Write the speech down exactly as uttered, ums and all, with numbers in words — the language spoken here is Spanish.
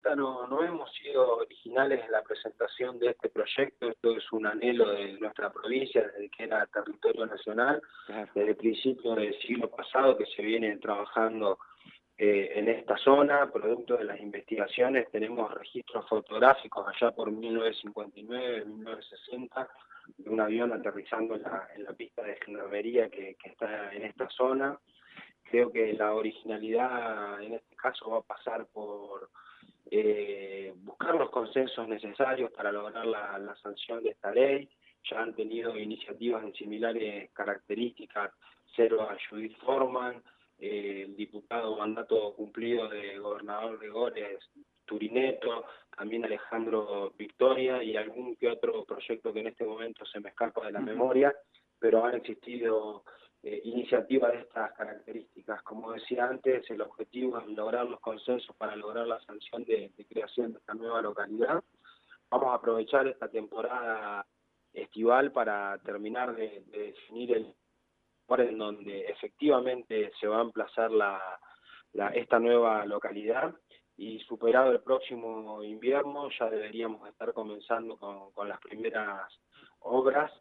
vuelta no, no hemos sido originales en la presentación de este proyecto. Esto es un anhelo de nuestra provincia desde que era territorio nacional, Claro. desde el principio del siglo pasado que se viene trabajando eh, en esta zona, producto de las investigaciones. Tenemos registros fotográficos allá por mil novecientos cincuenta y nueve, mil novecientos sesenta, de un avión aterrizando en la, en la pista de gendarmería que, que está en esta zona. Creo que la originalidad en este caso va a pasar por eh, buscar los consensos necesarios para lograr la, la sanción de esta ley. Ya han tenido iniciativas de similares características, Cero a Judith Forman, eh, el diputado mandato cumplido de gobernador de Gores, Turineto, también Alejandro Victoria y algún que otro proyecto que en este momento se me escapa de la Ujú. memoria, pero han existido eh, iniciativas de estas características. Como decía antes, el objetivo es lograr los consensos para lograr la sanción de, de creación de esta nueva localidad. Vamos a aprovechar esta temporada estival para terminar de, de definir el lugar en donde efectivamente se va a emplazar la, la, esta nueva localidad, y superado el próximo invierno ya deberíamos estar comenzando con, con las primeras obras